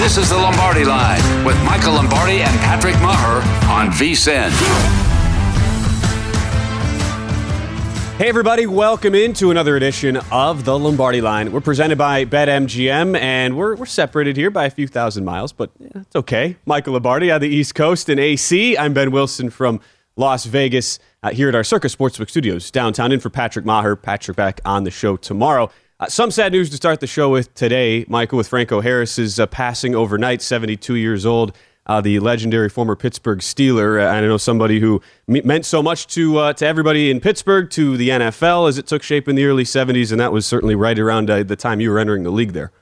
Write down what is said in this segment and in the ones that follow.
This is the Lombardi Line with Michael Lombardi and Patrick Maher on VSiN. Hey everybody, welcome into another edition of the Lombardi Line. We're presented by BetMGM, and we're separated here by a few thousand miles, but it's okay. Michael Lombardi on the East Coast in AC. I'm Ben Wilson from Las Vegas here at our Circus Sportsbook Studios downtown. In for Patrick Maher. Patrick back on the show tomorrow. Some sad news to start the show with today, Michael, with Franco Harris' passing overnight, 72 years old. The legendary former Pittsburgh Steeler. I know somebody who meant so much to everybody in Pittsburgh, to the NFL as it took shape in the early 70s, and that was certainly right around the time you were entering the league there.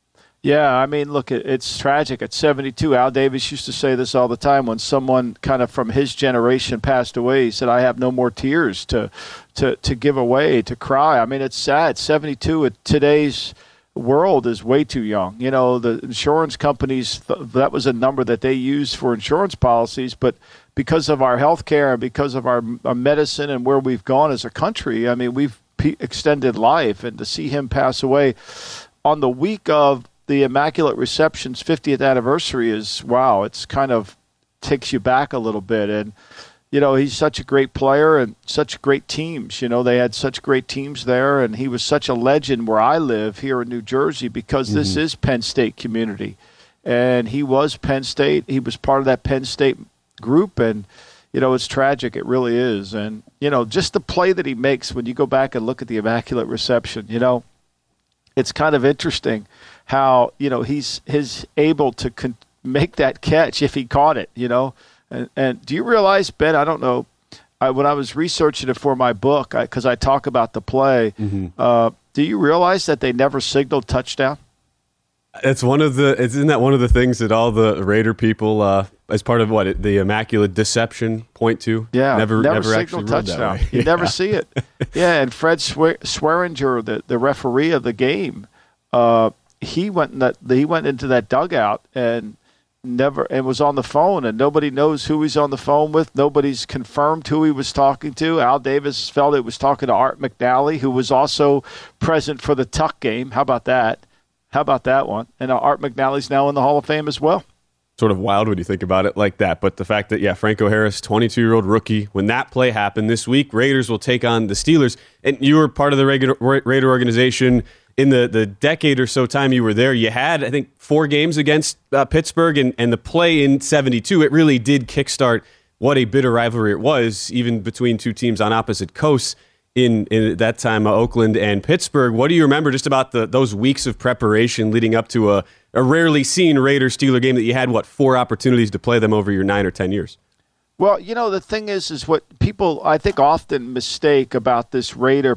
Yeah, I mean, look, it's tragic. At 72, Al Davis used to say this all the time when someone kind of from his generation passed away. He said, I have no more tears to give away, to cry. I mean, it's sad. 72 at today's world is way too young. You know, the insurance companies, that was a number that they used for insurance policies, but because of our health care and because of our medicine and where we've gone as a country, I mean, we've extended life. And to see him pass away on the week of the Immaculate Reception's 50th anniversary is, wow, it's kind of takes you back a little bit. And you know, he's such a great player and such great teams. You know, they had such great teams there, and he was such a legend where I live here in New Jersey because this is Penn State community. And he was Penn State. He was part of that Penn State group, and, you know, it's tragic. It really is. And, you know, just the play that he makes when you go back and look at the Immaculate Reception, you know, it's kind of interesting how, you know, he's able to make that catch if he caught it, you know. And do you realize, Ben, I don't know, when I was researching it for my book, because I talk about the play, do you realize that they never signaled touchdown? Isn't that one of the things that all the Raider people, as part of the Immaculate Deception, point to? Yeah, never signaled touchdown. You never see it. Yeah, and Fred Swearinger, the referee of the game, he went into that dugout and was on the phone, and nobody knows who he's on the phone with. Nobody's confirmed who he was talking to. Al Davis felt it was talking to Art McNally, who was also present for the Tuck game. How about that? How about that one? And Art McNally's now in the Hall of Fame as well. Sort of wild when you think about it like that. But the fact that, Franco Harris, 22-year-old rookie, when that play happened this week, Raiders will take on the Steelers. And you were part of the Raider organization in the decade or so time you were there. You had, I think, 4 games against Pittsburgh, and the play in 72, it really did kickstart what a bitter rivalry it was, even between two teams on opposite coasts in that time, Oakland and Pittsburgh. What do you remember just about those weeks of preparation leading up to a rarely seen Raider-Steeler game that you had, 4 opportunities to play them over your 9 or 10 years? Well, you know, the thing is what people, I think, often mistake about this Raider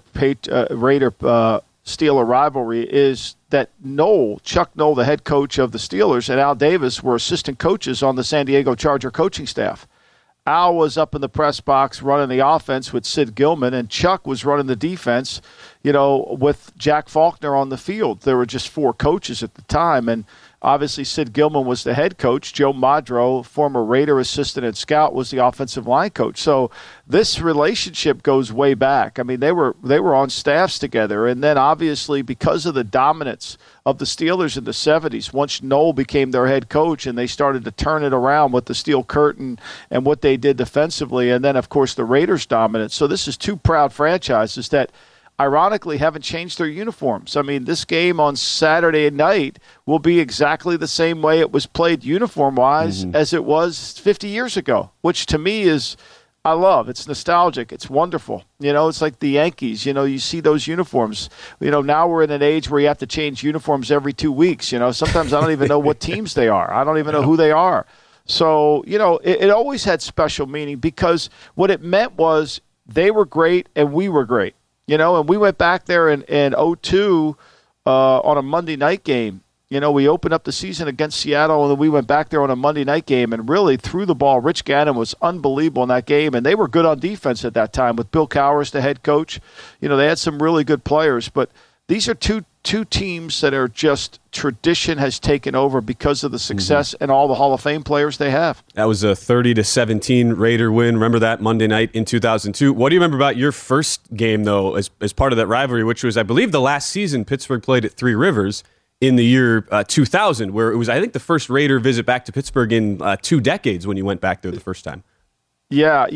Steeler rivalry is that Chuck Noll, the head coach of the Steelers, and Al Davis were assistant coaches on the San Diego Charger coaching staff. Al was up in the press box running the offense with Sid Gilman, and Chuck was running the defense, you know, with Jack Faulkner on the field. There were just 4 coaches at the time, and obviously Sid Gilman was the head coach. Joe Madro, former Raider assistant and scout, was the offensive line coach. So this relationship goes way back. I mean, they were on staffs together, and then obviously because of the dominance of the Steelers in the 70s, once Noll became their head coach and they started to turn it around with the steel curtain and what they did defensively, and then, of course, the Raiders' dominance. So this is 2 proud franchises that ironically haven't changed their uniforms. I mean, this game on Saturday night will be exactly the same way it was played uniform-wise as it was 50 years ago, which to me is – I love. It's nostalgic. It's wonderful. You know, it's like the Yankees. You know, you see those uniforms. You know, now we're in an age where you have to change uniforms every 2 weeks. You know, sometimes I don't even know what teams they are. I don't even know who they are. So, you know, it always had special meaning because what it meant was they were great and we were great. You know, and we went back there in 2002 on a Monday night game. You know, we opened up the season against Seattle, and then we went back there on a Monday night game and really threw the ball. Rich Gannon was unbelievable in that game, and they were good on defense at that time with Bill Cowers, the head coach. You know, they had some really good players, but these are two teams that are just tradition has taken over because of the success and all the Hall of Fame players they have. That was a 30-17 Raider win. Remember that Monday night in 2002. What do you remember about your first game, though, as part of that rivalry, which was, I believe, the last season Pittsburgh played at Three Rivers? in the year 2000, where it was, I think, the first Raider visit back to Pittsburgh in 2 decades when you went back there the first time. Yeah,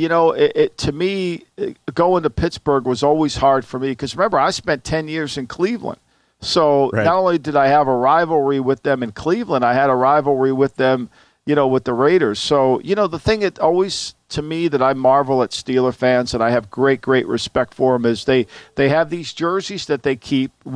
to me, going to Pittsburgh was always hard for me because, remember, I spent 10 years in Cleveland. So Not only did I have a rivalry with them in Cleveland, I had a rivalry with them, with the Raiders. So, the thing that always, to me, that I marvel at Steeler fans, and I have great, great respect for them, is they have these jerseys that they keep. You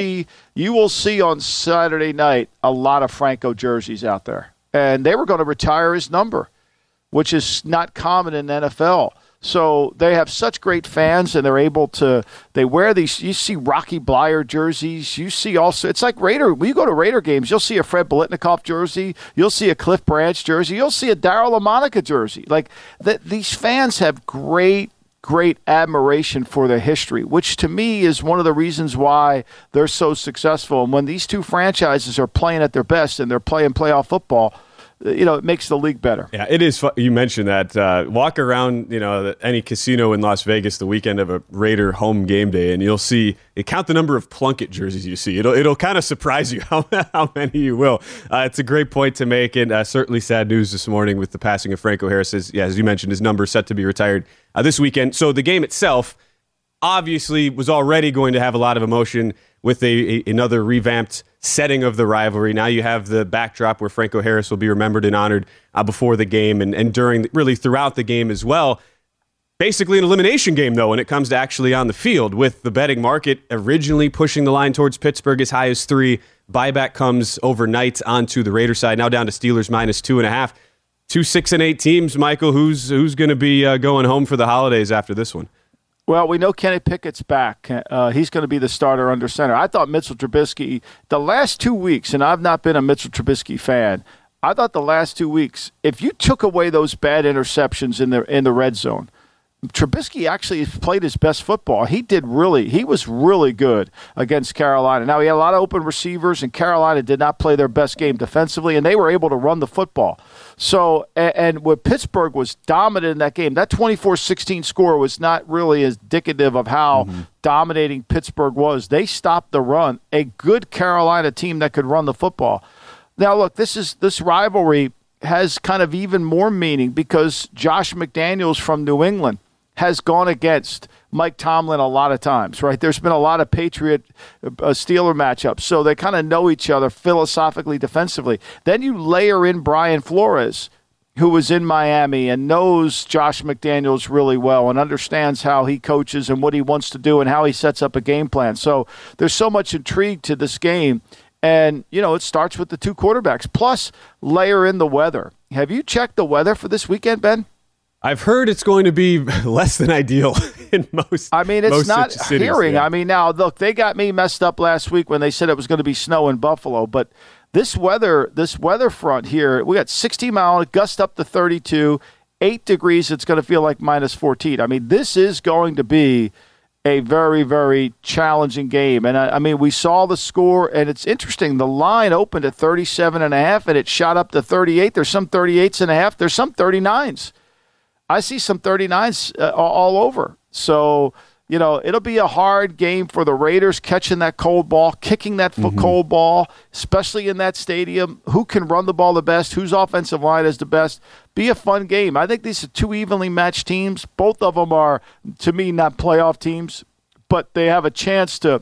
will see on Saturday night a lot of Franco jerseys out there. And they were going to retire his number, which is not common in the NFL. So they have such great fans, and they're able to – they wear these – you see Rocky Bleier jerseys. You see also – it's like Raider – when you go to Raider games, you'll see a Fred Biletnikoff jersey. You'll see a Cliff Branch jersey. You'll see a Daryle Lamonica jersey. Like, these fans have great admiration for their history, which to me is one of the reasons why they're so successful. And when these two franchises are playing at their best and they're playing playoff football – it makes the league better. Yeah, it is. You mentioned that. Walk around, any casino in Las Vegas the weekend of a Raider home game day, and you'll see. Count the number of Plunkett jerseys you see. It'll kind of surprise you how many you will. It's a great point to make, and certainly sad news this morning with the passing of Franco Harris. As you mentioned, his number is set to be retired this weekend. So the game itself obviously was already going to have a lot of emotion with another revamped setting of the rivalry. Now you have the backdrop where Franco Harris will be remembered and honored before the game and during, really throughout the game as well. Basically an elimination game, though, when it comes to actually on the field, with the betting market originally pushing the line towards Pittsburgh as high as 3. Buyback comes overnight onto the Raider side, now down to Steelers minus 2.5. 2 6-8 teams, Michael. Who's going to be going home for the holidays after this one? Well, we know Kenny Pickett's back. He's going to be the starter under center. I thought Mitchell Trubisky, the last 2 weeks, and I've not been a Mitchell Trubisky fan, I thought the last 2 weeks, if you took away those bad interceptions in the red zone, Trubisky actually played his best football. He was really good against Carolina. Now, he had a lot of open receivers, and Carolina did not play their best game defensively, and they were able to run the football. So, and when Pittsburgh was dominant in that game, that 24-16 score was not really indicative of how dominating Pittsburgh was. They stopped the run. A good Carolina team that could run the football. Now, look, this rivalry has kind of even more meaning because Josh McDaniels from New England has gone against Mike Tomlin a lot of times, right? There's been a lot of Patriot-Steeler matchups, so they kind of know each other philosophically, defensively. Then you layer in Brian Flores, who was in Miami and knows Josh McDaniels really well and understands how he coaches and what he wants to do and how he sets up a game plan. So there's so much intrigue to this game. And, it starts with the two quarterbacks. Plus, layer in the weather. Have you checked the weather for this weekend, Ben? I've heard it's going to be less than ideal in most. I mean, it's not hearing. Yeah. I mean, now look, they got me messed up last week when they said it was going to be snow in Buffalo. But this weather front here, we got 60 mile gust up to 32, 8 degrees. It's going to feel like minus 14. I mean, this is going to be a very, very challenging game. And I mean, we saw the score, and it's interesting. The line opened at 37.5, and it shot up to 38. There's some 38.5. There's some 39s. I see some 39s all over. So, it'll be a hard game for the Raiders catching that cold ball, kicking that cold ball, especially in that stadium. Who can run the ball the best? Whose offensive line is the best? Be a fun game. I think these are two evenly matched teams. Both of them are, to me, not playoff teams, but they have a chance to,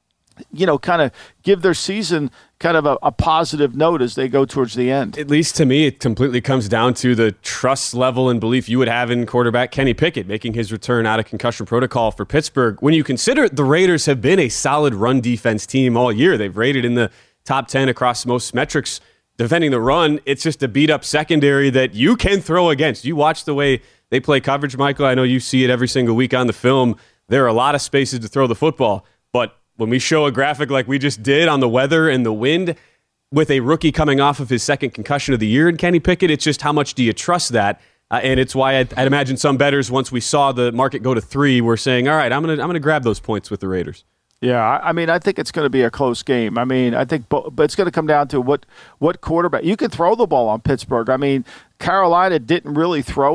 kind of give their season kind of a positive note as they go towards the end. At least to me, it completely comes down to the trust level and belief you would have in quarterback Kenny Pickett making his return out of concussion protocol for Pittsburgh. When you consider the Raiders have been a solid run defense team all year, they've rated in the top 10 across most metrics defending the run. It's just a beat-up secondary that you can throw against. You watch the way they play coverage, Michael. I know you see it every single week on the film. There are a lot of spaces to throw the football, but when we show a graphic like we just did on the weather and the wind with a rookie coming off of his second concussion of the year in Kenny Pickett, it's just how much do you trust that? And it's why I'd imagine some bettors, once we saw the market go to 3, were saying, all right, I'm gonna grab those points with the Raiders. Yeah, I mean, I think it's going to be a close game. I mean, I think, but it's going to come down to what quarterback. You can throw the ball on Pittsburgh. I mean, Carolina didn't really throw it.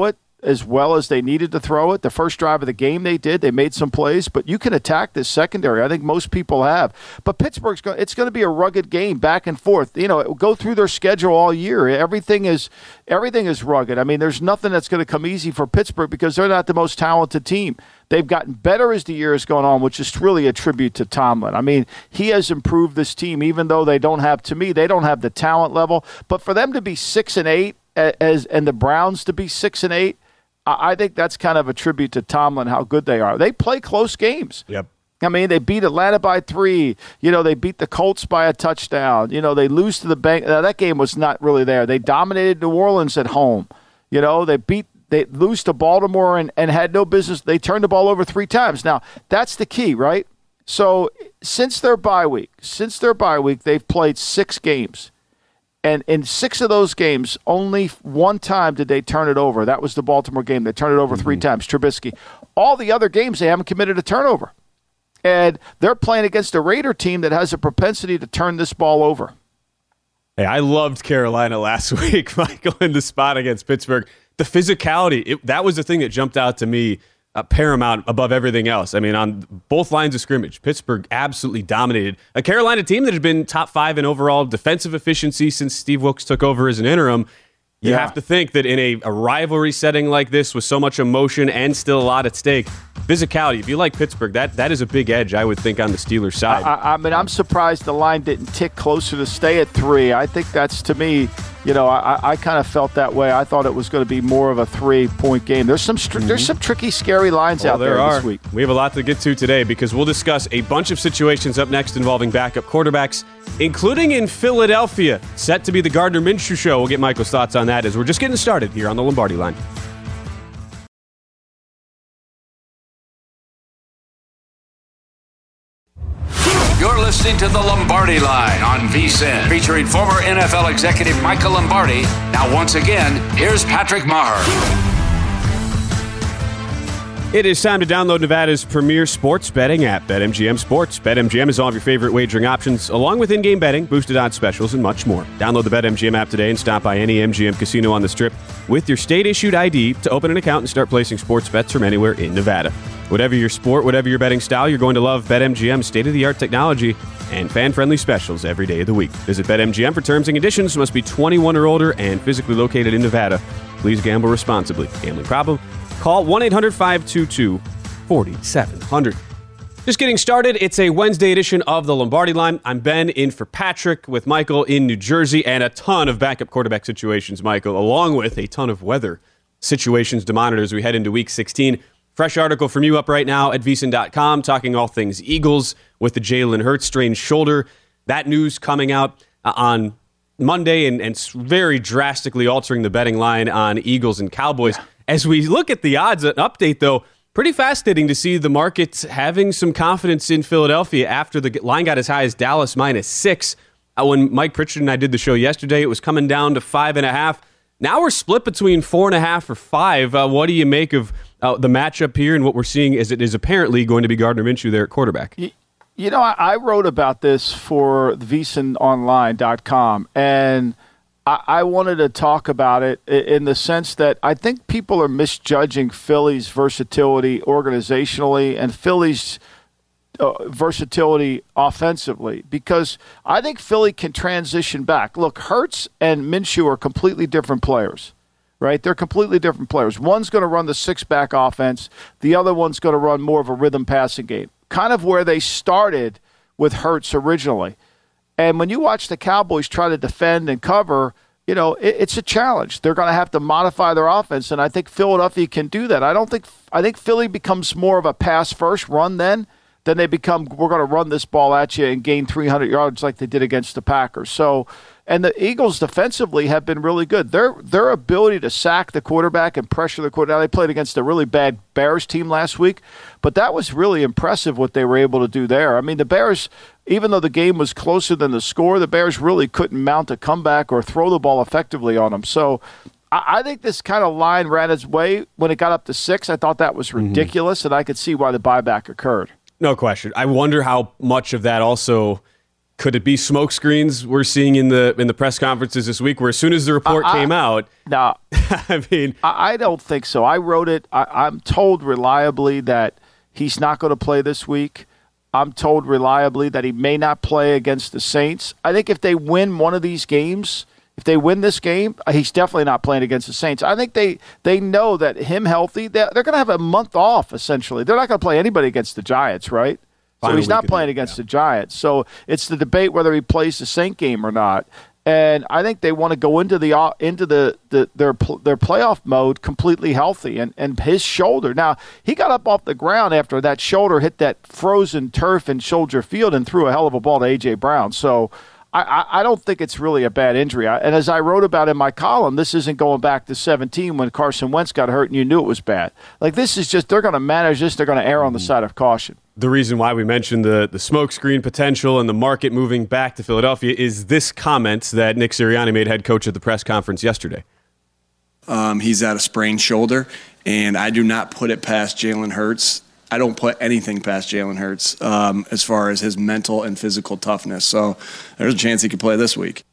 as well as they needed to throw it. The first drive of the game they did. They made some plays, but you can attack this secondary. I think most people have. But Pittsburgh's it's going to be a rugged game, back and forth. Go through their schedule all year. Everything is rugged. I mean, there's nothing that's going to come easy for Pittsburgh because they're not the most talented team. They've gotten better as the year has gone on, which is really a tribute to Tomlin. I mean, he has improved this team, even though they don't have the talent level. But for them to be 6-8 and the Browns to be 6-8, I think that's kind of a tribute to Tomlin, how good they are. They play close games. Yep. I mean, they beat Atlanta by 3. They beat the Colts by a touchdown. They lose to the Bengals. That game was not really there. They dominated New Orleans at home. They lose to Baltimore and had no business. They turned the ball over 3 times. Now, that's the key, right? So since their bye week, they've played 6 games. And in 6 of those games, only 1 time did they turn it over. That was the Baltimore game. They turned it over 3 times, Trubisky. All the other games, they haven't committed a turnover. And they're playing against a Raider team that has a propensity to turn this ball over. Hey, I loved Carolina last week, Michael, in the spot against Pittsburgh. The physicality, that was the thing that jumped out to me paramount above everything else. I mean, on both lines of scrimmage, Pittsburgh absolutely dominated a Carolina team that had been top 5 in overall defensive efficiency since Steve Wilkes took over as an interim. You have to think that in a rivalry setting like this with so much emotion and still a lot at stake, physicality, if you like Pittsburgh, that is a big edge, I would think, on the Steelers' side. I mean, I'm surprised the line didn't tick closer to stay at 3. I think that's, to me, I kind of felt that way. I thought it was going to be more of a 3-point game. There's some tricky, scary lines out there this week. We have a lot to get to today because we'll discuss a bunch of situations up next involving backup quarterbacks, including in Philadelphia, set to be the Gardner Minshew show. We'll get Michael's thoughts on that as we're just getting started here on the Lombardi Line. You're listening to the Lombardi Line on VSiN, featuring former NFL executive Michael Lombardi. Now, once again, here's Patrick Maher. It is time to download Nevada's premier sports betting app, BetMGM Sports. BetMGM is all of your favorite wagering options, along with in-game betting, boosted odds specials, and much more. Download the BetMGM app today and stop by any MGM casino on the Strip with your state-issued ID to open an account and start placing sports bets from anywhere in Nevada. Whatever your sport, whatever your betting style, you're going to love BetMGM's state-of-the-art technology and fan-friendly specials every day of the week. Visit BetMGM for terms and conditions. Must be 21 or older and physically located in Nevada. Please gamble responsibly. Gambling problem? Call 1-800-522-4700. Just getting started. It's a Wednesday edition of the Lombardi Line. I'm Ben, in for Patrick, with Michael in New Jersey, and a ton of backup quarterback situations, Michael, along with a ton of weather situations to monitor as we head into Week 16. Fresh article from you up right now at VSiN.com, talking all things Eagles with the Jalen Hurts strained shoulder. That news coming out on Monday and very drastically altering the betting line on Eagles and Cowboys. Yeah. As we look at the odds update, though, pretty fascinating to see the markets having some confidence in Philadelphia after the line got as high as Dallas -6. When Mike Pritchard and I did the show yesterday, it was coming down to 5.5. Now we're split between 4.5 or 5. What do you make of the matchup here and what we're seeing as it is apparently going to be Gardner Minshew there at quarterback? I wrote about this for VSiNOnline.com, and I wanted to talk about it in the sense that I think people are misjudging Philly's versatility organizationally and Philly's versatility offensively, because I think Philly can transition back. Look, Hurts and Minshew are completely different players, right? They're completely different players. One's going to run the 6-back offense. The other one's going to run more of a rhythm passing game, kind of where they started with Hurts originally. And when you watch the Cowboys try to defend and cover, it's a challenge. They're going to have to modify their offense, and I think Philadelphia can do that. I think Philly becomes more of a pass-first run then they become, we're going to run this ball at you and gain 300 yards like they did against the Packers. So, and the Eagles defensively have been really good. Their ability to sack the quarterback and pressure the quarterback. Now, they played against a really bad Bears team last week, but that was really impressive what they were able to do there. I mean, the Bears, even though the game was closer than the score, the Bears really couldn't mount a comeback or throw the ball effectively on them. So I think this kind of line ran its way when it got up to 6. I thought that was ridiculous, and I could see why the buyback occurred. No question. I wonder how much of that also Could it be smoke screens we're seeing in the press conferences this week, where as soon as the report came out? No, I don't think so. I wrote it. I'm told reliably that he's not going to play this week. I'm told reliably that he may not play against the Saints. I think if they win one of these games, if they win this game, he's definitely not playing against the Saints. I think they know that him healthy, they're going to have a month off, essentially. They're not going to play anybody against the Giants, right? So he's not playing against the Giants. So it's the debate whether he plays the Saint game or not. And I think they want to go into their playoff mode completely healthy. And his shoulder, now he got up off the ground after that shoulder hit that frozen turf in Soldier Field and threw a hell of a ball to A.J. Brown. So I don't think it's really a bad injury. And as I wrote about in my column, this isn't going back to 2017 when Carson Wentz got hurt and you knew it was bad. Like, this is just, they're going to manage this. They're going to err on the side of caution. The reason why we mentioned the smokescreen potential and the market moving back to Philadelphia is this comment that Nick Sirianni made, head coach, at the press conference yesterday. He's at a sprained shoulder, and I do not put it past Jalen Hurts. I don't put anything past Jalen Hurts as far as his mental and physical toughness. So there's a chance he could play this week.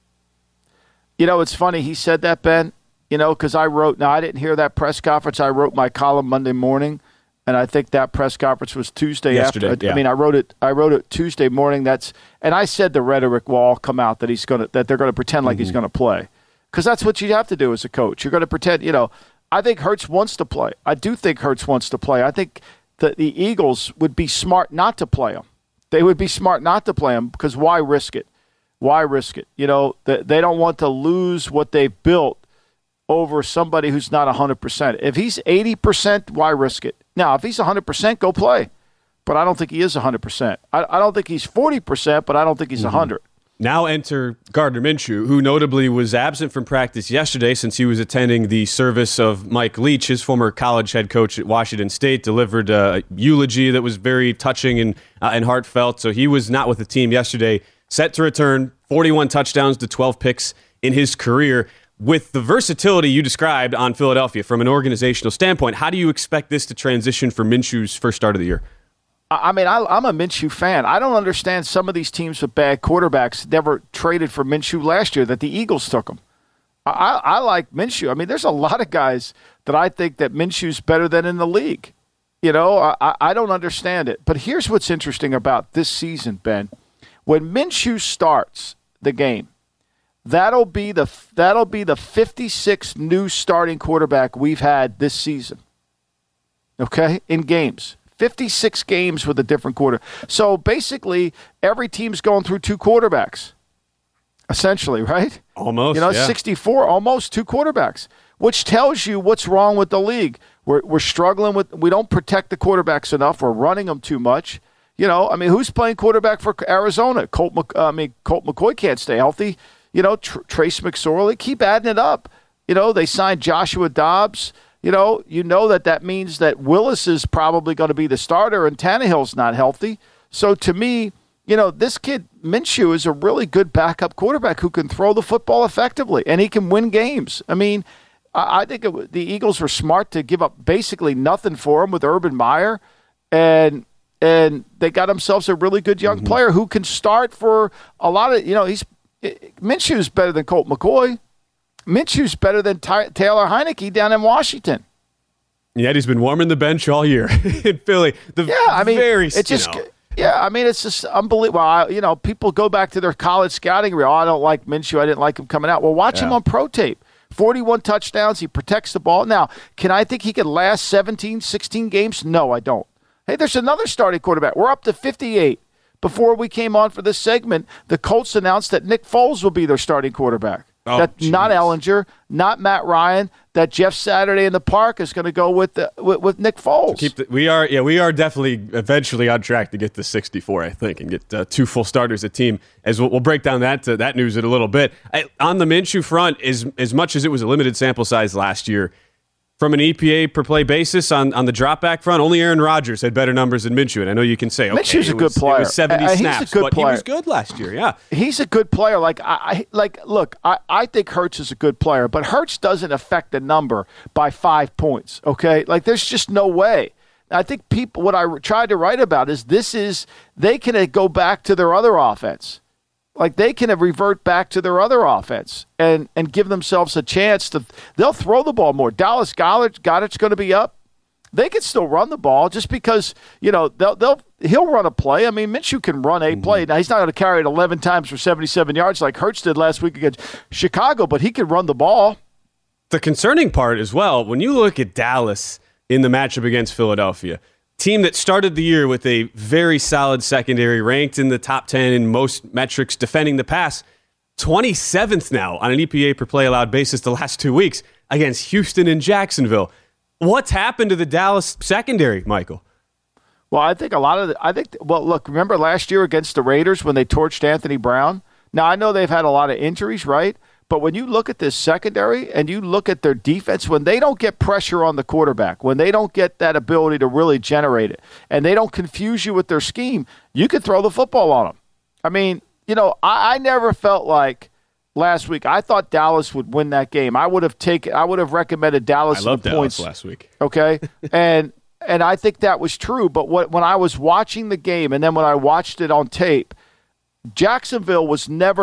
You know, it's funny he said that, Ben, because I didn't hear that press conference. I wrote my column Monday morning, and I think that press conference was Tuesday yesterday, after. Yeah. I mean, I wrote it Tuesday morning. And I said the rhetoric will all come out that they're going to pretend like he's going to play, because that's what you have to do as a coach. You're going to pretend. I think Hurts wants to play. I do think Hurts wants to play. I think that the Eagles would be smart not to play him. They would be smart not to play him, because why risk it? Why risk it? They don't want to lose what they've built over somebody who's not 100%. If he's 80%, why risk it? Now, if he's 100%, go play. But I don't think he is 100%. I don't think he's 40%, but I don't think he's 100. Now enter Gardner Minshew, who notably was absent from practice yesterday since he was attending the service of Mike Leach, his former college head coach at Washington State, delivered a eulogy that was very touching and heartfelt. So he was not with the team yesterday, set to return, 41 touchdowns to 12 picks in his career. With the versatility you described on Philadelphia from an organizational standpoint, how do you expect this to transition for Minshew's first start of the year? I mean, I'm a Minshew fan. I don't understand some of these teams with bad quarterbacks never traded for Minshew last year, that the Eagles took him. I like Minshew. I mean, there's a lot of guys that I think that Minshew's better than in the league. I don't understand it. But here's what's interesting about this season, Ben. When Minshew starts the game, that'll be the 56th new starting quarterback we've had this season. Okay? In games. 56 games with a different quarter. So basically, every team's going through two quarterbacks, essentially, right? Almost, yeah. 64, almost two quarterbacks, which tells you what's wrong with the league. We're struggling we don't protect the quarterbacks enough. We're running them too much. Who's playing quarterback for Arizona? Colt McCoy can't stay healthy. Trace McSorley, keep adding it up. They signed Joshua Dobbs. That means that Willis is probably going to be the starter and Tannehill's not healthy. So to me, this kid, Minshew, is a really good backup quarterback who can throw the football effectively, and he can win games. I mean, I think the Eagles were smart to give up basically nothing for him with Urban Meyer, and they got themselves a really good young player who can start for a lot of, Minshew's better than Colt McCoy. Minshew's better than Taylor Heineke down in Washington. Yet he's been warming the bench all year in Philly. It's just unbelievable. People go back to their college scouting reel. I don't like Minshew. I didn't like him coming out. Well, watch him on pro tape. 41 touchdowns. He protects the ball. Now, can I think he could last 17, 16 games? No, I don't. Hey, there's another starting quarterback. We're up to 58. Before we came on for this segment, the Colts announced that Nick Foles will be their starting quarterback. Not Ellinger, not Matt Ryan. That Jeff Saturday in the Park is going to go with Nick Foles. We are definitely eventually on track to get to 64, I think, and get two full starters a team. As we'll break down that news in a little bit. On the Minshew front, as much as it was a limited sample size last year, from an EPA per play basis on the dropback front, only Aaron Rodgers had better numbers than Minshew. And I know you can say, okay, Minshew's a good player. It was 70 snaps, but player. He was good last year, yeah. He's a good player. I think Hurts is a good player, but Hurts doesn't affect the number by 5 points, okay? There's just no way. I think what I tried to write about is they can go back to their other offense. Like, they can revert back to their other offense and give themselves a chance to – they'll throw the ball more. Dallas Goedert's going to be up. They can still run the ball just because, he'll run a play. I mean, Minshew can run a play. Now, he's not going to carry it 11 times for 77 yards like Hurts did last week against Chicago, but he can run the ball. The concerning part as well, when you look at Dallas in the matchup against Philadelphia, team that started the year with a very solid secondary, ranked in the top 10 in most metrics defending the pass, 27th now on an EPA per play allowed basis the last 2 weeks against Houston and Jacksonville. What's happened to the Dallas secondary, Michael? Well, I think look, remember last year against the Raiders when they torched Anthony Brown? Now, I know they've had a lot of injuries, right? But when you look at this secondary and you look at their defense, when they don't get pressure on the quarterback, when they don't get that ability to really generate it, and they don't confuse you with their scheme, you can throw the football on them. I mean, I never felt like last week. I thought Dallas would win that game. I would have recommended Dallas. I loved Dallas points last week. Okay, and I think that was true. But when I was watching the game, and then when I watched it on tape, Dallas was never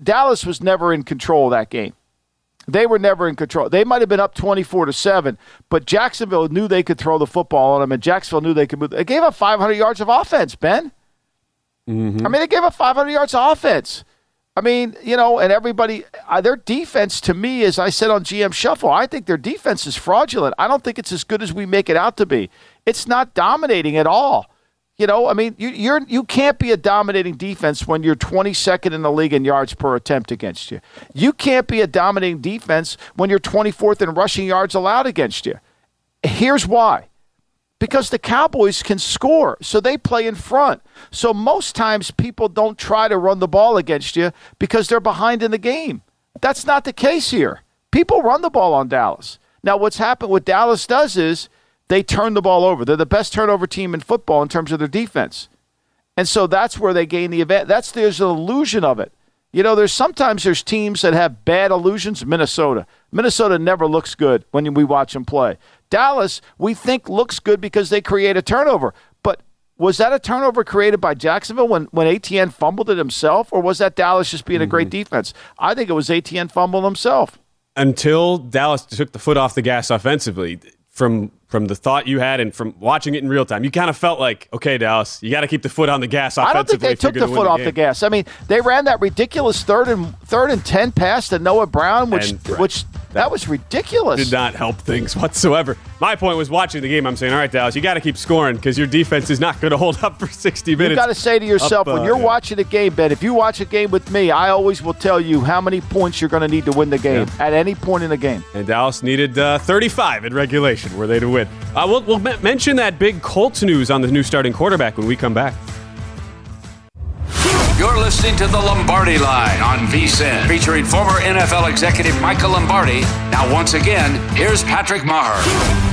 in control of that game. They were never in control. They might have been up 24-7, but Jacksonville knew they could throw the football on them, and Jacksonville knew they could move. They gave up 500 yards of offense, Ben. Mm-hmm. I mean, they gave up 500 yards of offense. I mean, and everybody, their defense to me, as I said on GM Shuffle, I think their defense is fraudulent. I don't think it's as good as we make it out to be. It's not dominating at all. I mean, you can't be a dominating defense when you're 22nd in the league in yards per attempt against you. You can't be a dominating defense when you're 24th in rushing yards allowed against you. Here's why. Because the Cowboys can score, so they play in front. So most times people don't try to run the ball against you because they're behind in the game. That's not the case here. People run the ball on Dallas. Now, what's happened, what Dallas does is they turn the ball over. They're the best turnover team in football in terms of their defense. And so that's where they gain the advantage. There's an illusion of it. There's teams that have bad illusions. Minnesota never looks good when we watch them play. Dallas, we think looks good because they create a turnover. But was that a turnover created by Jacksonville when Etienne fumbled it himself, or was that Dallas just being a great defense? I think it was Etienne fumbling himself. Until Dallas took the foot off the gas offensively. From the thought you had and from watching it in real time, you kind of felt like, okay, Dallas, you got to keep the foot on the gas offensively. I don't think they took the foot off the gas. I mean, they ran that ridiculous third and 10 pass to Noah Brown, which that was ridiculous. Did not help things whatsoever. My point was watching the game, I'm saying, all right, Dallas, you got to keep scoring because your defense is not going to hold up for 60 minutes. You got to say to yourself, when you're watching a game, Ben, if you watch a game with me, I always will tell you how many points you're going to need to win the game at any point in the game. And Dallas needed 35 in regulation were they to win. We'll mention that big Colts news on the new starting quarterback when we come back. You're listening to the Lombardi Line on VSiN, featuring former NFL executive Michael Lombardi. Now, once again, here's Patrick Maher.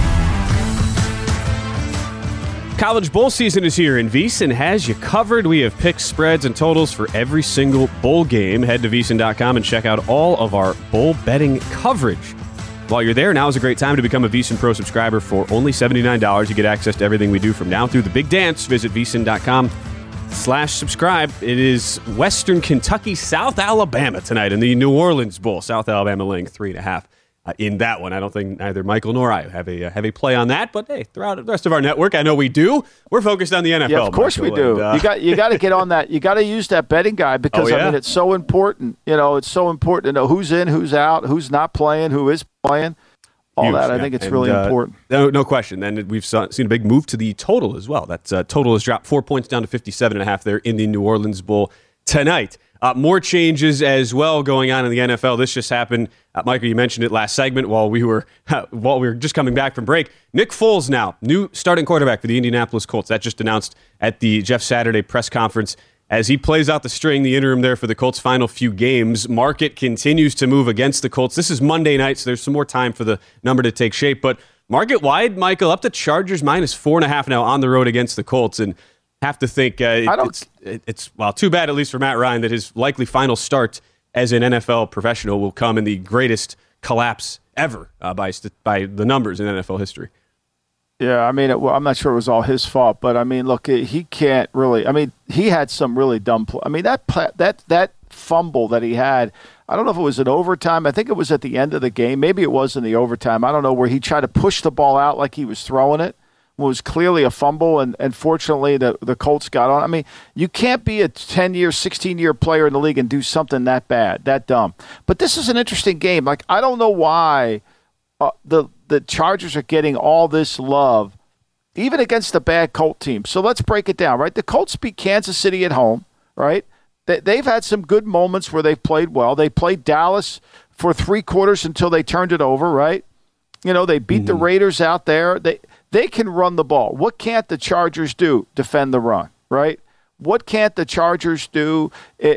College bowl season is here, and VSiN has you covered. We have picks, spreads, and totals for every single bowl game. Head to VSiN.com and check out all of our bowl betting coverage. While you're there, now is a great time to become a VSiN Pro subscriber for only $79. You get access to everything we do from now through the big dance. Visit VSiN.com/subscribe. It is Western Kentucky, South Alabama tonight in the New Orleans Bowl. South Alabama laying 3.5 in that one. I don't think neither Michael nor I have a play on that, but hey, throughout the rest of our network, I know we do. We're focused on the NFL. Yeah, of course Michael, we do. And, you got to get on that. You got to use that betting guide because I mean it's so important. It's so important to know who's in, who's out, who's not playing, who is playing. All that, I think it's really important. No question. And we've seen a big move to the total as well. That total has dropped 4 points down to 57.5 there in the New Orleans Bowl tonight. More changes as well going on in the NFL. This just happened. Michael, you mentioned it last segment while we were just coming back from break. Nick Foles now, new starting quarterback for the Indianapolis Colts. That just announced at the Jeff Saturday press conference. As he plays out the interim there for the Colts' final few games, market continues to move against the Colts. This is Monday night, so there's some more time for the number to take shape. But market-wide, Michael, up to Chargers -4.5 now on the road against the Colts. And have to think it's too bad, at least for Matt Ryan, that his likely final start as an NFL professional will come in the greatest collapse ever by the numbers in NFL history. Yeah, I mean, I'm not sure it was all his fault, but I mean, look, he can't really. I mean, he had some really dumb play. I mean, that fumble that he had. I don't know if it was in overtime. I think it was at the end of the game. Maybe it was in the overtime. I don't know, where he tried to push the ball out like he was throwing it. It was clearly a fumble, and fortunately the Colts got on. I mean, you can't be a 10-year, 16-year player in the league and do something that bad, that dumb. But this is an interesting game. Like, I don't know why the Chargers are getting all this love, even against the bad Colt team. So let's break it down, right? The Colts beat Kansas City at home, right? They've had some good moments where they've played well. They played Dallas for 3 quarters until they turned it over, right? You know, they beat the Raiders out there. They can run the ball. What can't the Chargers do? Defend the run, right? What can't the Chargers do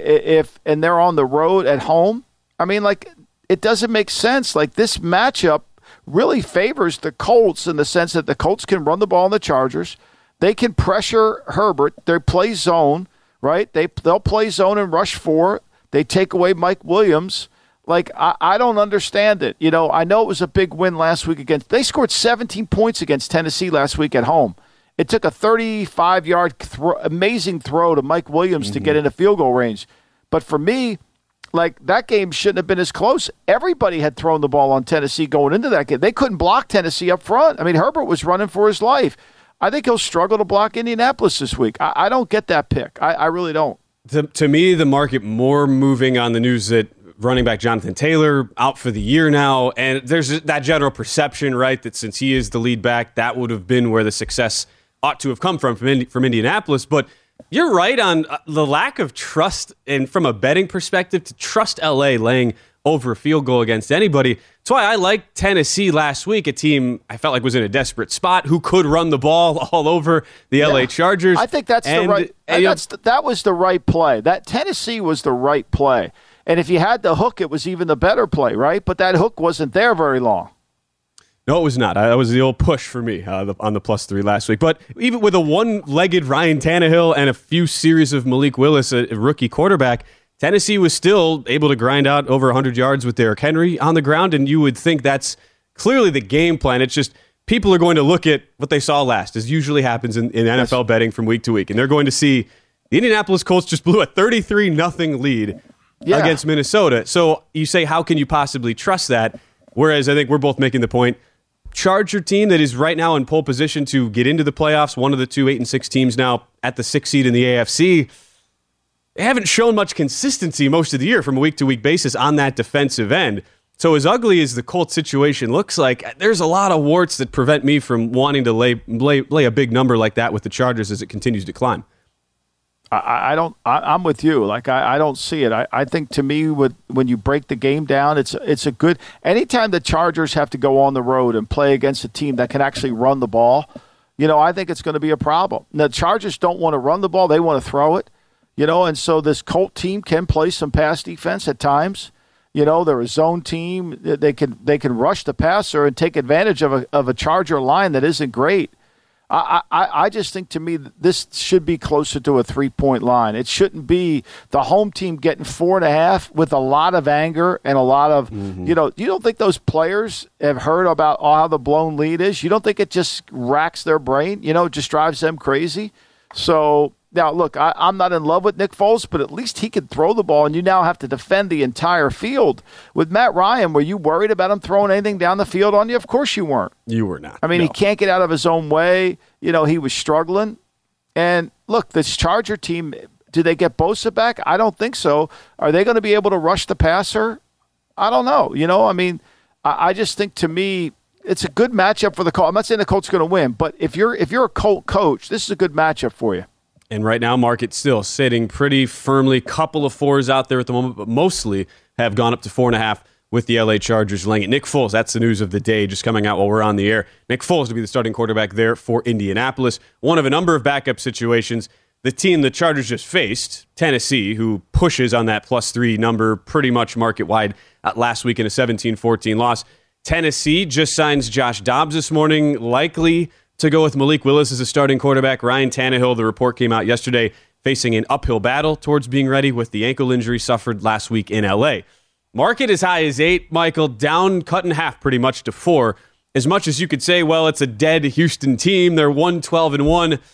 and they're on the road at home? I mean, like, it doesn't make sense. Like, this matchup really favors the Colts in the sense that the Colts can run the ball on the Chargers. They can pressure Herbert. They play zone, right? They'll play zone and rush 4. They take away Mike Williams. Like, I don't understand it. You know, I know it was a big win last week they scored 17 points against Tennessee last week at home. It took a 35-yard amazing throw to Mike Williams to get into field goal range. But for me, like, that game shouldn't have been as close. Everybody had thrown the ball on Tennessee going into that game. They couldn't block Tennessee up front. I mean, Herbert was running for his life. I think he'll struggle to block Indianapolis this week. I don't get that pick. I really don't. To me, the market more moving on the news that running back Jonathan Taylor out for the year now, and there's that general perception, right, that since he is the lead back, that would have been where the success ought to have come from Indianapolis. But you're right on the lack of trust, and from a betting perspective, to trust LA laying over a field goal against anybody. That's why I liked Tennessee last week, a team I felt like was in a desperate spot, who could run the ball all over the LA Chargers. I think that's the right. That was the right play. That Tennessee was the right play. And if you had the hook, it was even the better play, right? But that hook wasn't there very long. No, it was not. That was the old push for me on the +3 last week. But even with a one-legged Ryan Tannehill and a few series of Malik Willis, a rookie quarterback, Tennessee was still able to grind out over 100 yards with Derrick Henry on the ground, and you would think that's clearly the game plan. It's just people are going to look at what they saw last, as usually happens in NFL betting from week to week, and they're going to see the Indianapolis Colts just blew a 33-0 lead against Minnesota. So you say, how can you possibly trust that? Whereas I think we're both making the point, Charger team that is right now in pole position to get into the playoffs, one of the 2 8-6 teams now at the 6th seed in the AFC, they haven't shown much consistency most of the year from a week-to-week basis on that defensive end. So as ugly as the Colts situation looks like, there's a lot of warts that prevent me from wanting to lay a big number like that with the Chargers as it continues to climb. I'm with you. Like, I don't see it. I think, to me, when you break the game down, it's a good. Anytime the Chargers have to go on the road and play against a team that can actually run the ball, you know, I think it's going to be a problem. Now, the Chargers don't want to run the ball; they want to throw it. You know, and so this Colt team can play some pass defense at times. You know, they're a zone team. They can rush the passer and take advantage of a Charger line that isn't great. I just think, to me, this should be closer to a 3-point line. It shouldn't be the home team getting 4.5 with a lot of anger and a lot of, you know, you don't think those players have heard about how the blown lead is? You don't think it just racks their brain? You know, it just drives them crazy? So, now, look, I'm not in love with Nick Foles, but at least he can throw the ball, and you now have to defend the entire field. With Matt Ryan, were you worried about him throwing anything down the field on you? Of course you weren't. You were not. I mean, He can't get out of his own way. You know, he was struggling. And, look, this Charger team, do they get Bosa back? I don't think so. Are they going to be able to rush the passer? I don't know. You know, I mean, I just think, to me, it's a good matchup for the Colts. I'm not saying the Colts are going to win, but if you're a Colt coach, this is a good matchup for you. And right now, market still sitting pretty firmly. Couple of 4s out there at the moment, but mostly have gone up to 4.5 with the LA Chargers laying it. Nick Foles, that's the news of the day, just coming out while we're on the air. Nick Foles to be the starting quarterback there for Indianapolis. One of a number of backup situations. The team the Chargers just faced, Tennessee, who pushes on that +3 number pretty much market-wide last week in a 17-14 loss. Tennessee just signs Josh Dobbs this morning, likely to go with Malik Willis as a starting quarterback. Ryan Tannehill, the report came out yesterday, facing an uphill battle towards being ready with the ankle injury suffered last week in L.A. Market as high as 8, Michael, down, cut in half pretty much to 4. As much as you could say, well, it's a dead Houston team. They're 1-12-1.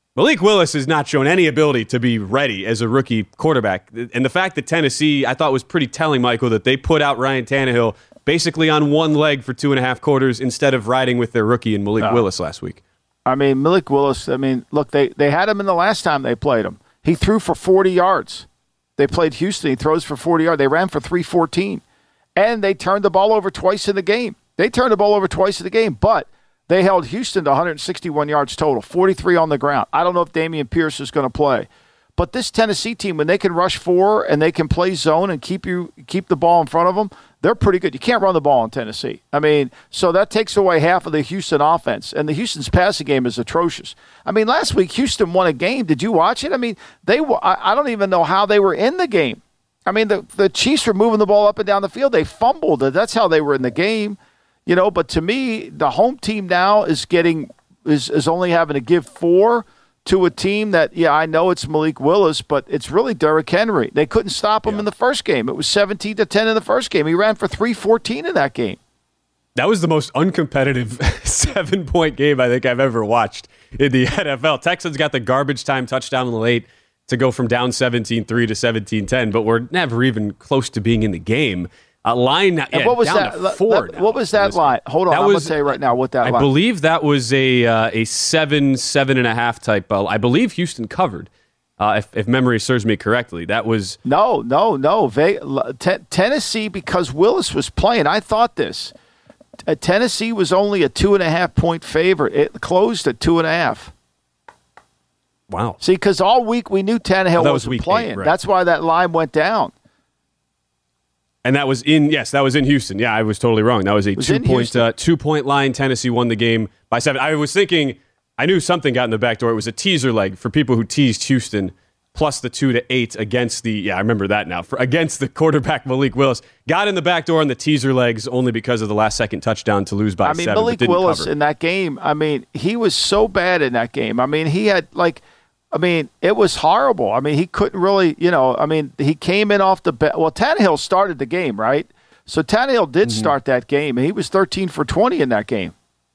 Malik Willis has not shown any ability to be ready as a rookie quarterback. And the fact that Tennessee, I thought was pretty telling, Michael, that they put out Ryan Tannehill basically on one leg for 2.5 quarters instead of riding with their rookie in Malik Willis last week. I mean, Malik Willis, look, they had him in the last time they played him. He threw for 40 yards. They played Houston. He throws for 40 yards. They ran for 314. And they turned the ball over twice in the game. But they held Houston to 161 yards total, 43 on the ground. I don't know if Dameon Pierce is going to play. But this Tennessee team, when they can rush 4 and they can play zone and keep the ball in front of them, they're pretty good. You can't run the ball in Tennessee. So that takes away half of the Houston offense. And the Houston's passing game is atrocious. Last week Houston won a game. Did you watch it? I don't even know how they were in the game. The Chiefs were moving the ball up and down the field. They fumbled. That's how they were in the game. But to me, the home team now is only having to give 4 to a team that, I know it's Malik Willis, but it's really Derrick Henry. They couldn't stop him in the first game. It was 17-10 in the first game. He ran for 314 in that game. That was the most uncompetitive 7-point game I think I've ever watched in the NFL. Texans got the garbage time touchdown in the late to go from down 17-3 to 17-10, but we're never even close to being in the game. Line, what was down that? To 4 what was that line? Hold on, I'm going to say right now what that line. I believe that was a 7.5 type. I believe Houston covered, if memory serves me correctly. That was no. Tennessee, because Willis was playing. I thought this. Tennessee was only a 2.5 point favorite. It closed at 2.5. Wow. See, because all week we knew Tannehill wasn't playing. 8, right. That's why that line went down. And that was in Houston. Yeah, I was totally wrong. That was a 2-point line. Tennessee won the game by 7. I was thinking, I knew something got in the back door. It was a teaser leg for people who teased Houston, plus the 2-8 against I remember that now, against the quarterback Malik Willis. Got in the back door on the teaser legs only because of the last-second touchdown to lose by 7. Malik Willis in that game, he was so bad in that game. He had, it was horrible. He couldn't really, he came in off the bench. Well, Tannehill started the game, right? So Tannehill did start that game, and he was 13 for 20 in that game.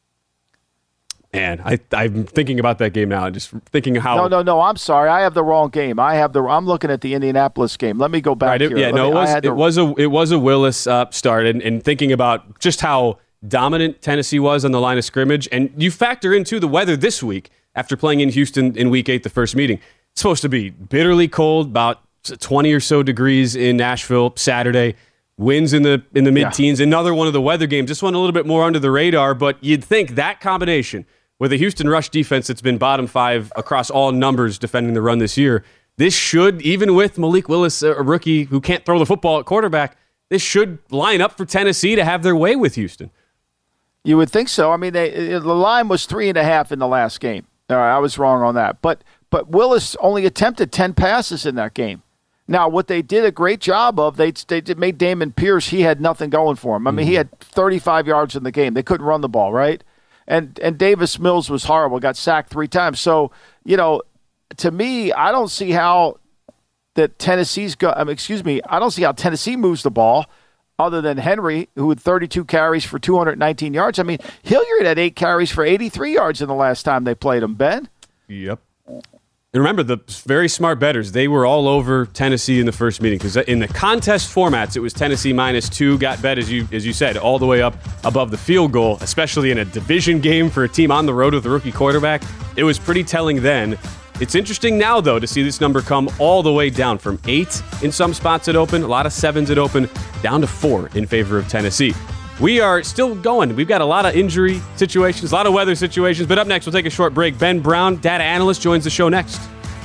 Man, I'm thinking about that game now. Just thinking how. No. I'm sorry. I have the wrong game. I'm looking at the Indianapolis game. Let me go back here. Yeah, it was a Willis start, and thinking about just how dominant Tennessee was on the line of scrimmage, and you factor into the weather this week. After playing in Houston in Week 8, the first meeting, it's supposed to be bitterly cold, about 20 or so degrees in Nashville Saturday. Winds in the mid-teens. Yeah. Another one of the weather games. This one a little bit more under the radar, but you'd think that combination with a Houston rush defense that's been bottom 5 across all numbers defending the run this year, this should, even with Malik Willis, a rookie who can't throw the football at quarterback, this should line up for Tennessee to have their way with Houston. You would think so. The line was 3.5 in the last game. All right, I was wrong on that. But Willis only attempted 10 passes in that game. Now, what they did a great job of, they made Dameon Pierce, he had nothing going for him. He had 35 yards in the game. They couldn't run the ball, right? And Davis Mills was horrible, got sacked 3 times. So, to me, I don't see how that Tennessee's I don't see how Tennessee moves the ball other than Henry, who had 32 carries for 219 yards. Hilliard had 8 carries for 83 yards in the last time they played him, Ben. Yep. And remember, the very smart bettors, they were all over Tennessee in the first meeting because in the contest formats, it was Tennessee -2, got bet, as you said, all the way up above the field goal, especially in a division game for a team on the road with a rookie quarterback. It was pretty telling then. It's interesting now, though, to see this number come all the way down from 8 in some spots at open, a lot of 7s at open, down to 4 in favor of Tennessee. We are still going. We've got a lot of injury situations, a lot of weather situations, but up next, we'll take a short break. Ben Brown, data analyst, joins the show next.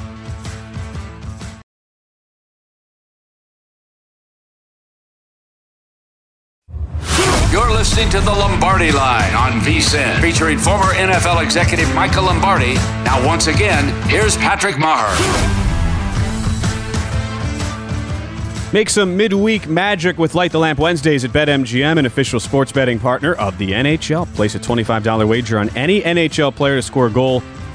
You're listening to the Lombardi Line on VSiN, featuring former NFL executive Michael Lombardi. Now, once again, here's Patrick Maher. Make some midweek magic with Light the Lamp Wednesdays at BetMGM, an official sports betting partner of the NHL. Place a $25 wager on any NHL player to score a goal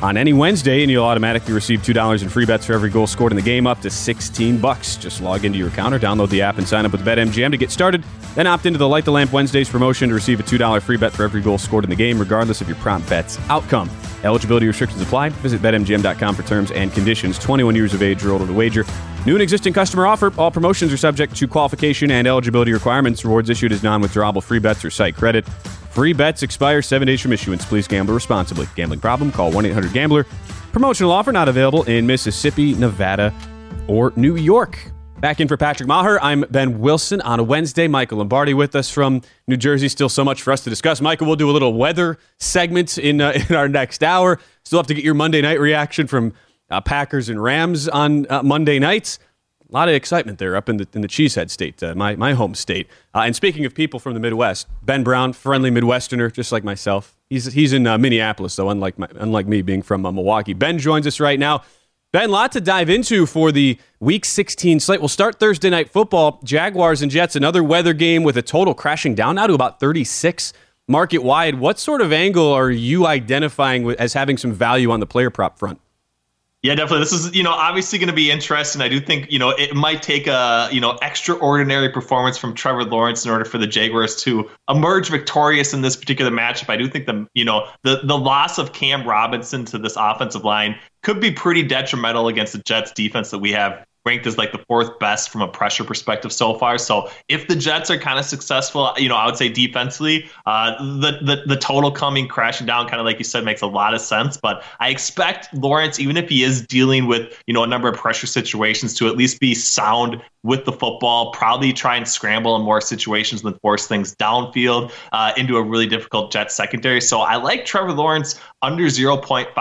on any Wednesday, and you'll automatically receive $2 in free bets for every goal scored in the game, up to $16. Just log into your account or download the app and sign up with BetMGM to get started. Then opt into the Light the Lamp Wednesdays promotion to receive a $2 free bet for every goal scored in the game, regardless of your prompt bet's outcome. Eligibility restrictions apply. Visit BetMGM.com for terms and conditions. 21 years of age or older to wager. New and existing customer offer. All promotions are subject to qualification and eligibility requirements. Rewards issued as non-withdrawable free bets or site credit. Free bets expire 7 days from issuance. Please gamble responsibly. Gambling problem? Call 1-800-GAMBLER. Promotional offer not available in Mississippi, Nevada, or New York. Back in for Patrick Maher, I'm Ben Wilson on a Wednesday. Michael Lombardi with us from New Jersey. Still so much for us to discuss. Michael, we'll do a little weather segment in our next hour. Still have to get your Monday night reaction from Packers and Rams on Monday nights. A lot of excitement there up in the Cheesehead State, my home state. And speaking of people from the Midwest, Ben Brown, friendly Midwesterner, just like myself. He's in Minneapolis, though, unlike me being from Milwaukee. Ben joins us right now. Ben, lot to dive into for the Week 16 slate. We'll start Thursday Night Football. Jaguars and Jets, another weather game with a total crashing down now to about 36 market-wide. What sort of angle are you identifying as having some value on the player prop front? Yeah, definitely. This is, obviously going to be interesting. I do think, it might take a, extraordinary performance from Trevor Lawrence in order for the Jaguars to emerge victorious in this particular matchup. I do think the loss of Cam Robinson to this offensive line could be pretty detrimental against the Jets defense that we have ranked as like the fourth best from a pressure perspective so far. So if the Jets are kind of successful, I would say defensively, the total coming crashing down, kind of like you said, makes a lot of sense. But I expect Lawrence, even if he is dealing with, a number of pressure situations, to at least be sound with the football, probably try and scramble in more situations than force things downfield into a really difficult Jets secondary. So I like Trevor Lawrence under 0.5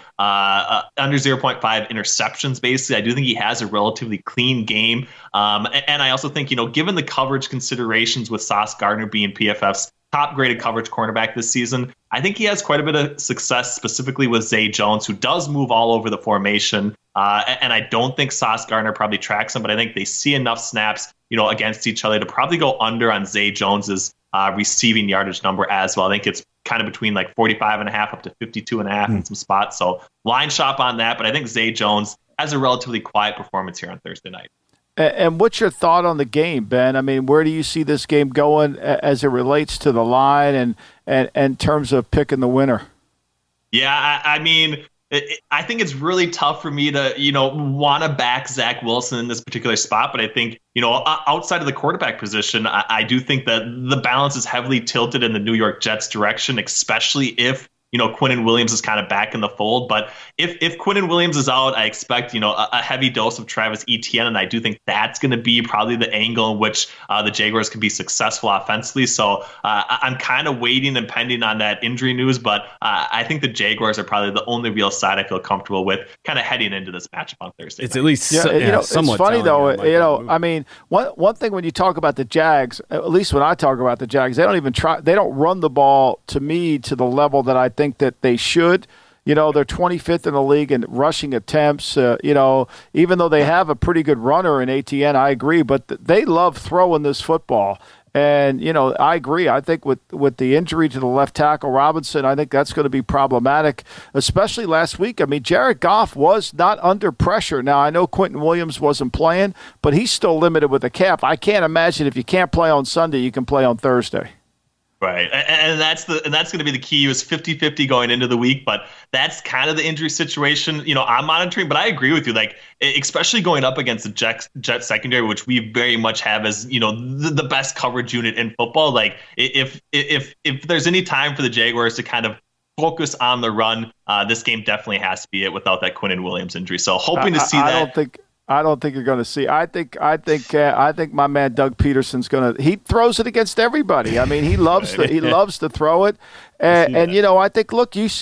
interceptions. Basically, I do think he has a relatively clean game. And I also think, given the coverage considerations with Sauce Gardner being PFF's top graded coverage cornerback this season, I think he has quite a bit of success specifically with Zay Jones, who does move all over the formation. And I don't think Sauce Gardner probably tracks him, but I think they see enough snaps, against each other to probably go under on Zay Jones's receiving yardage number as well. I think it's kind of between like 45.5 up to 52.5 in some spots. So line shop on that, but I think Zay Jones has a relatively quiet performance here on Thursday night. And what's your thought on the game, Ben? I mean, where do you see this game going as it relates to the line and in terms of picking the winner? Yeah, I mean, I think it's really tough for me to, want to back Zach Wilson in this particular spot. But I think, outside of the quarterback position, I do think that the balance is heavily tilted in the New York Jets direction, especially if Quinnen Williams is kind of back in the fold. But if Quinnen Williams is out, I expect, a heavy dose of Travis Etienne. And I do think that's going to be probably the angle in which the Jaguars can be successful offensively. So I'm kind of waiting and pending on that injury news. But I think the Jaguars are probably the only real side I feel comfortable with kind of heading into this matchup on Thursday. It's night. At least somewhat. It's funny, though, I mean, one thing when you talk about the Jags, at least when I talk about the Jags, they don't even try. They don't run the ball, to me, to the level that I think that they should. They're 25th in the league in rushing attempts. Even though they have a pretty good runner in ATN, I agree, but they love throwing this football. And, I agree. I think with the injury to the left tackle, Robinson, I think that's going to be problematic, especially last week. I mean, Jared Goff was not under pressure. Now, I know Quinnen Williams wasn't playing, but he's still limited with a calf. I can't imagine if you can't play on Sunday, you can play on Thursday. Right. And that's going to be the key. It was 50-50 going into the week, but that's kind of the injury situation, I'm monitoring. But I agree with you, like, especially going up against the Jets secondary, which we very much have as, the best coverage unit in football. Like, if there's any time for the Jaguars to kind of focus on the run, this game definitely has to be it without that Quinnen Williams injury. So hoping to see that. I don't think you're going to see. I think my man Doug Peterson's going to. He throws it against everybody. I mean, he loves to throw it. And I think, look, he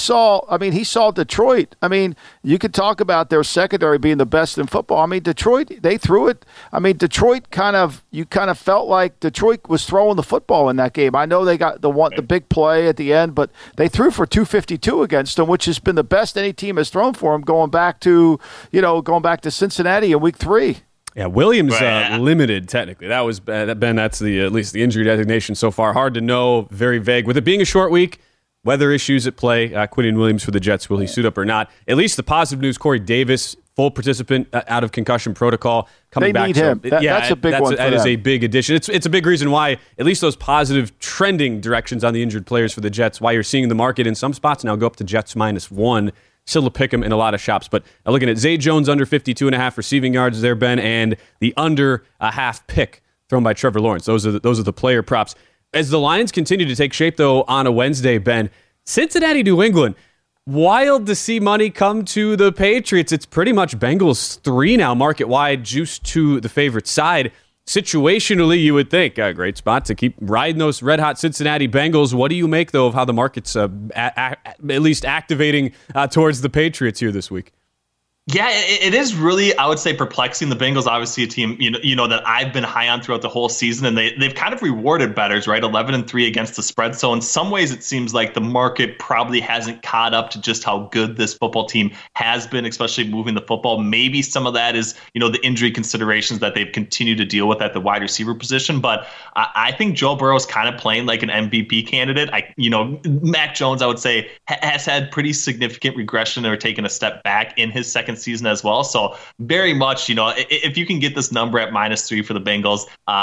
saw Detroit. I mean, you could talk about their secondary being the best in football. I mean, Detroit, they threw it. I mean, Detroit you kind of felt like Detroit was throwing the football in that game. I know they got the big play at the end, but they threw for 252 against them, which has been the best any team has thrown for them going back to Cincinnati in week 3. Yeah, Williams limited technically. That was Ben. That's at least the injury designation so far. Hard to know. Very vague. With it being a short week, weather issues at play. Quinnen Williams for the Jets, will he suit up or not? At least the positive news, Corey Davis, full participant out of concussion protocol, coming back. They need him. That's a big one for them. That is a big addition. It's a big reason why at least those positive trending directions on the injured players for the Jets, why you're seeing the market in some spots now go up to Jets -1. Still a pick 'em in a lot of shops. But looking at Zay Jones under 52.5 receiving yards there, Ben, and the under a half pick thrown by Trevor Lawrence. Those are the player props. As the Lions continue to take shape, though, on a Wednesday, Ben, Cincinnati, New England, wild to see money come to the Patriots. It's pretty much Bengals 3 now, market-wide, juice to the favorite side. Situationally, you would think a great spot to keep riding those red-hot Cincinnati Bengals. What do you make, though, of how the market's at least activating towards the Patriots here this week? Yeah, it is really, I would say, perplexing. The Bengals, obviously, a team you know that I've been high on throughout the whole season, and they've kind of rewarded bettors, right? 11-3 against the spread. So in some ways, it seems like the market probably hasn't caught up to just how good this football team has been, especially moving the football. Maybe some of that is, the injury considerations that they've continued to deal with at the wide receiver position. But I think Joe Burrow is kind of playing like an MVP candidate. Mac Jones, I would say, has had pretty significant regression or taken a step back in his second season as well. So very much, if you can get this number at -3 for the Bengals,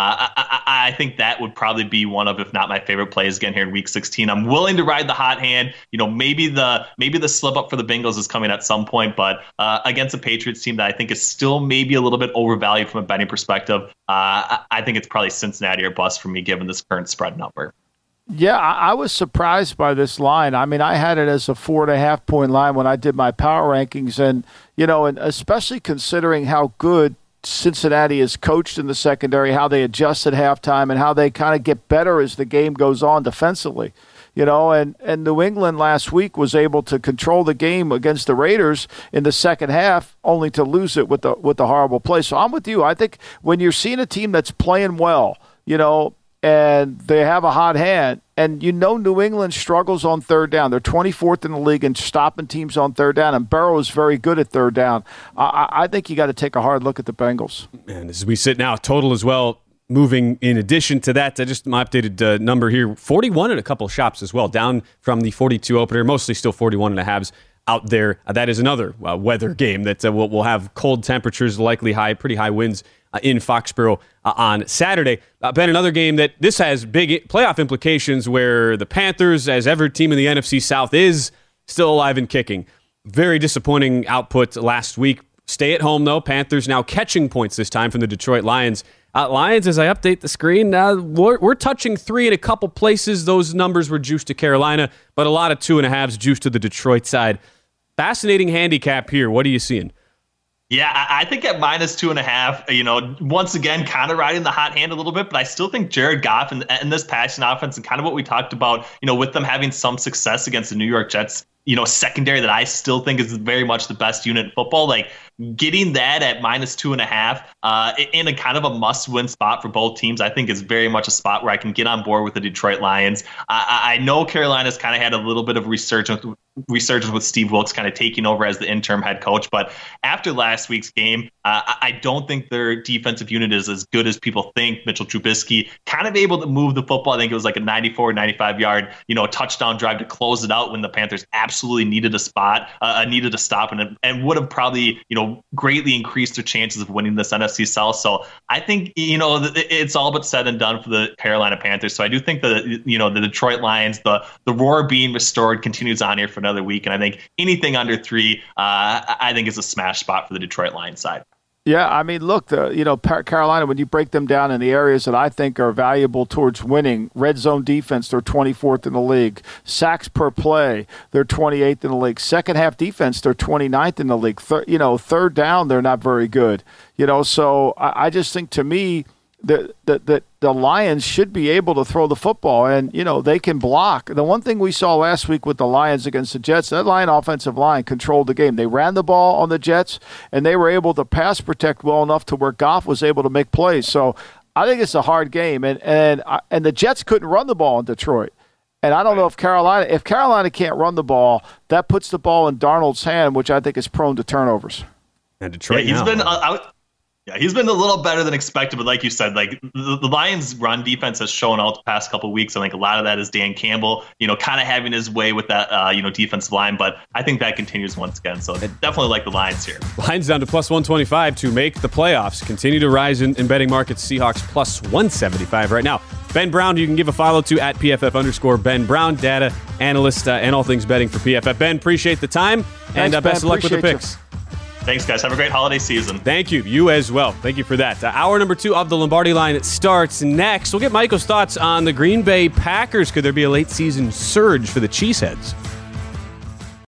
I think that would probably be one of, if not my favorite plays again here in Week 16. I'm willing to ride the hot hand. Maybe the slip up for the Bengals is coming at some point, but against a Patriots team that I think is still maybe a little bit overvalued from a betting perspective, I think it's probably Cincinnati or bust for me given this current spread number. Yeah, I was surprised by this line. I mean, I had it as a 4.5-point line when I did my power rankings, and and especially considering how good Cincinnati is coached in the secondary, how they adjust at halftime, and how they kind of get better as the game goes on defensively. And New England last week was able to control the game against the Raiders in the second half, only to lose it with the horrible play. So I'm with you. I think when you're seeing a team that's playing well, and they have a hot hand, and New England struggles on third down. They're 24th in the league in stopping teams on third down, and Burrow is very good at third down. I think you got to take a hard look at the Bengals. And as we sit now, total as well, moving in addition to that, just my updated number here, 41 in a couple of shops as well, down from the 42 opener, mostly still 41.5s out there. That is another weather game that will have cold temperatures, likely pretty high winds in Foxborough on Saturday. Ben, another game that this has big playoff implications where the Panthers, as every team in the NFC South, is still alive and kicking. Very disappointing output last week. Stay at home, though. Panthers now catching points this time from the Detroit Lions. Lions, as I update the screen, we're touching 3 in a couple places. Those numbers were juiced to Carolina, but a lot of 2.5s juiced to the Detroit side. Fascinating handicap here. What are you seeing? Yeah, I think at -2.5, once again, kind of riding the hot hand a little bit, but I still think Jared Goff and this passing offense and kind of what we talked about, with them having some success against the New York Jets, secondary that I still think is very much the best unit in football. Like getting that at -2.5 in a kind of a must-win spot for both teams, I think is very much a spot where I can get on board with the Detroit Lions. I know Carolina's kind of had a little bit of resurgence with Steve Wilkes kind of taking over as the interim head coach. But after last week's game, I don't think their defensive unit is as good as people think. Mitchell Trubisky kind of able to move the football. I think it was like a 94, 95-yard, touchdown drive to close it out when the Panthers absolutely needed a stop and would have probably, greatly increased their chances of winning this NFC South. So I think, it's all but said and done for the Carolina Panthers. So I do think the Detroit Lions, the roar being restored continues on here for another week. And I think anything under 3, I think is a smash spot for the Detroit Lions side. Yeah, I mean, look, Carolina, when you break them down in the areas that I think are valuable towards winning, red zone defense, they're 24th in the league. Sacks per play, they're 28th in the league. Second half defense, they're 29th in the league. Third down, they're not very good. So I just think, to me, the Lions should be able to throw the football, and they can block. The one thing we saw last week with the Lions against the Jets, that Lion offensive line controlled the game. They ran the ball on the Jets, and they were able to pass protect well enough to where Goff was able to make plays. So I think it's a hard game, and the Jets couldn't run the ball in Detroit. And I don't know if Carolina can't run the ball, that puts the ball in Darnold's hand, which I think is prone to turnovers. And Detroit, he's been out. Yeah, he's been a little better than expected, but like you said, like the Lions' run defense has shown out the past couple of weeks. I think a lot of that is Dan Campbell, kind of having his way with that, defensive line. But I think that continues once again. So I definitely like the Lions here. Lions down to plus 125 to make the playoffs. Continue to rise in betting markets. Seahawks plus 175 right now. Ben Brown, you can give a follow to at PFF_Ben Brown, data analyst and all things betting for PFF. Ben, appreciate the time, and best of luck with the picks. Thanks, guys. Have a great holiday season. Thank you. You as well. Thank you for that. Hour number 2 of the Lombardi Line starts next. We'll get Michael's thoughts on the Green Bay Packers. Could there be a late season surge for the Cheeseheads?